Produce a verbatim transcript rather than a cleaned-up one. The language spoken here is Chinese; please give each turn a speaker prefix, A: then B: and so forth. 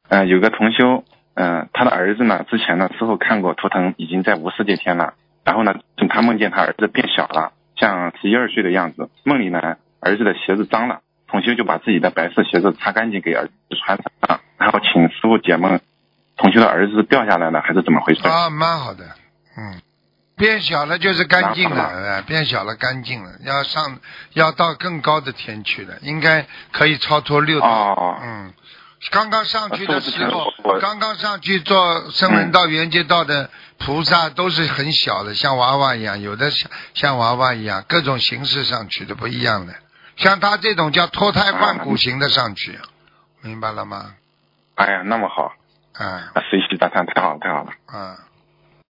A: 嗯、呃，有个同修，嗯、呃，他的儿子呢，之前呢，师傅看过图腾，已经在无世界天了。然后呢，他梦见他儿子变小了，像十一二岁的样子。梦里呢，儿子的鞋子脏了，同修就把自己的白色鞋子擦干净给儿子穿上，然后请师傅解梦。同修的儿子掉下来了，还是怎么回事？
B: 啊，蛮好的，嗯。变小了就是干净了，呃，变小了干净了，要上要到更高的天去了，应该可以超脱六道。
A: 哦、
B: 嗯，刚刚上去的时候，刚刚上去做声闻道、缘觉道的菩萨都是很小的，像娃娃一样，有的像像娃娃一样，各种形式上去的不一样的。像他这种叫脱胎换骨型的上去，明白了吗？
A: 哎呀，那么好，
B: 啊，
A: 随喜大餐太好了，太好了。
B: 啊。